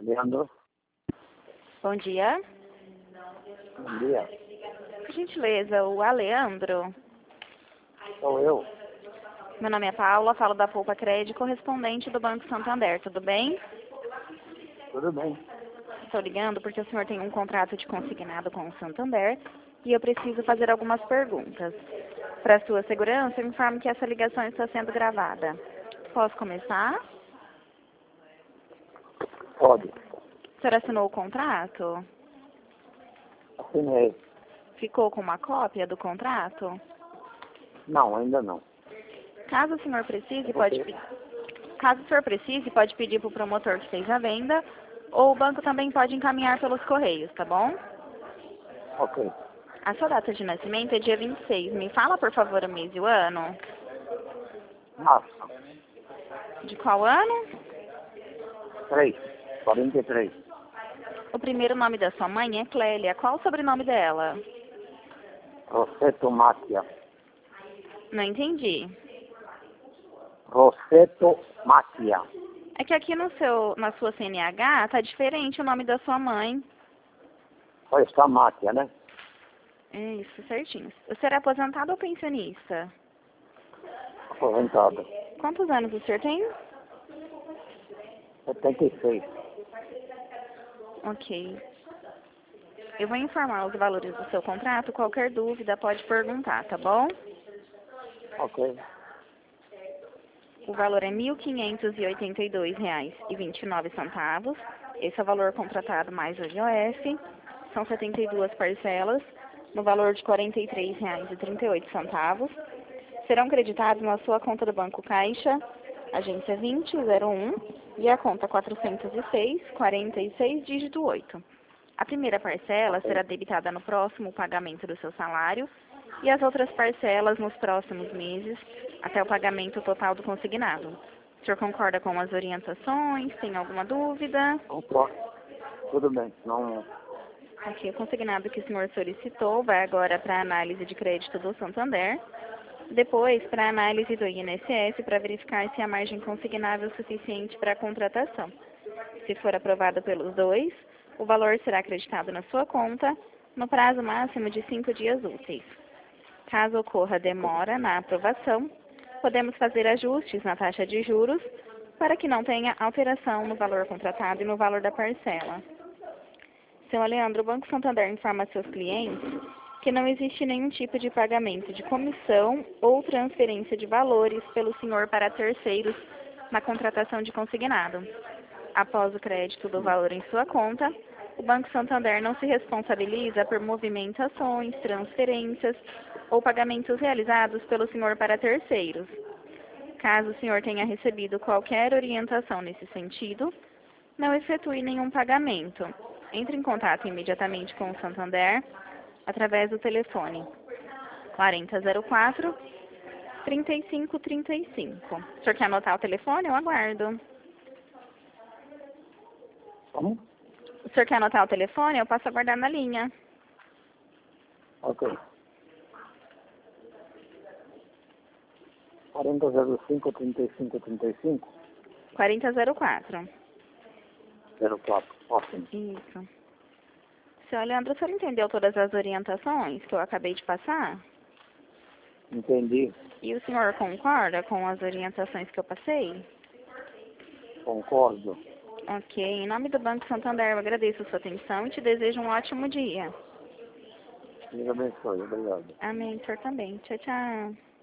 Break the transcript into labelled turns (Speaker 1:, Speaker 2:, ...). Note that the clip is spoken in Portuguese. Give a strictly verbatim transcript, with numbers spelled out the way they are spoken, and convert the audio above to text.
Speaker 1: Leandro,
Speaker 2: Bom dia.
Speaker 1: bom dia.
Speaker 2: Por gentileza, o Aleandro.
Speaker 1: Sou eu.
Speaker 2: Meu nome é Paula, falo da Poupa Crédito, correspondente do Banco Santander, tudo bem?
Speaker 1: Tudo bem?
Speaker 2: Estou ligando porque o senhor tem um contrato de consignado com o Santander e eu preciso fazer algumas perguntas. Para sua segurança, eu informo que essa ligação está sendo gravada. Posso começar?
Speaker 1: Pode.
Speaker 2: O senhor assinou o contrato?
Speaker 1: Assinei.
Speaker 2: Ficou com uma cópia do contrato?
Speaker 1: Não, ainda não.
Speaker 2: Caso o senhor precise,
Speaker 1: Por
Speaker 2: pode
Speaker 1: quê?
Speaker 2: pedir. Caso o senhor precise, pode pedir para o promotor que fez a venda, ou o banco também pode encaminhar pelos correios, tá bom?
Speaker 1: Ok.
Speaker 2: A sua data de nascimento é dia vinte e seis. Me fala, por favor, o mês e o ano.
Speaker 1: Março.
Speaker 2: De qual ano?
Speaker 1: Três. Quarenta e três.
Speaker 2: O primeiro nome da sua mãe é Clélia. Qual o sobrenome dela?
Speaker 1: Rosseto Macchia.
Speaker 2: Não entendi.
Speaker 1: Rosseto Macchia.
Speaker 2: É que aqui no seu, na sua C N H tá diferente o nome da sua mãe.
Speaker 1: Só está Macchia, né?
Speaker 2: É isso, certinho. O senhor é aposentado ou pensionista?
Speaker 1: Aposentado.
Speaker 2: Quantos anos o senhor tem?
Speaker 1: Setenta e seis.
Speaker 2: Ok. Eu vou informar os valores do seu contrato. Qualquer dúvida pode perguntar, tá bom?
Speaker 1: Ok.
Speaker 2: O valor é mil quinhentos e oitenta e dois reais e vinte e nove centavos. Esse é o valor contratado mais o I O F. São setenta e duas parcelas, no valor de quarenta e três reais e trinta e oito centavos. Serão creditados na sua conta do Banco Caixa, agência vinte zero um, e a conta quatrocentos e seis, quarenta e seis, dígito oito. A primeira parcela será debitada no próximo pagamento do seu salário e as outras parcelas nos próximos meses, até o pagamento total do consignado. O senhor concorda com as orientações? Tem alguma dúvida?
Speaker 1: Concordo. Tudo bem. Não...
Speaker 2: Aqui, o consignado que o senhor solicitou vai agora para a análise de crédito do Santander, depois para a análise do I N S S para verificar se a margem consignável é suficiente para a contratação. Se for aprovado pelos dois, o valor será acreditado na sua conta no prazo máximo de cinco dias úteis. Caso ocorra demora na aprovação, podemos fazer ajustes na taxa de juros para que não tenha alteração no valor contratado e no valor da parcela. Seu Aleandro, o Banco Santander informa a seus clientes que não existe nenhum tipo de pagamento de comissão ou transferência de valores pelo senhor para terceiros na contratação de consignado. Após o crédito do valor em sua conta, o Banco Santander não se responsabiliza por movimentações, transferências ou pagamentos realizados pelo senhor para terceiros. Caso o senhor tenha recebido qualquer orientação nesse sentido, não efetue nenhum pagamento. Entre em contato imediatamente com o Santander através do telefone quarenta zero quatro, trinta e cinco trinta e cinco. O senhor quer anotar o telefone? Eu aguardo.
Speaker 1: Como?
Speaker 2: O senhor quer anotar o telefone? Eu posso aguardar na linha.
Speaker 1: Ok. quarenta zero cinco, trinta e cinco, trinta e cinco.
Speaker 2: quarenta zero quatro.
Speaker 1: zero quatro. Ótimo.
Speaker 2: Isso. Seu Leandro, o senhor entendeu todas as orientações que eu acabei de passar?
Speaker 1: Entendi.
Speaker 2: E o senhor concorda com as orientações que eu passei?
Speaker 1: Concordo.
Speaker 2: Ok. Em nome do Banco Santander, eu agradeço a sua atenção e te desejo um ótimo dia.
Speaker 1: Deus abençoe. Obrigado.
Speaker 2: Amém. O senhor também. Tchau, tchau.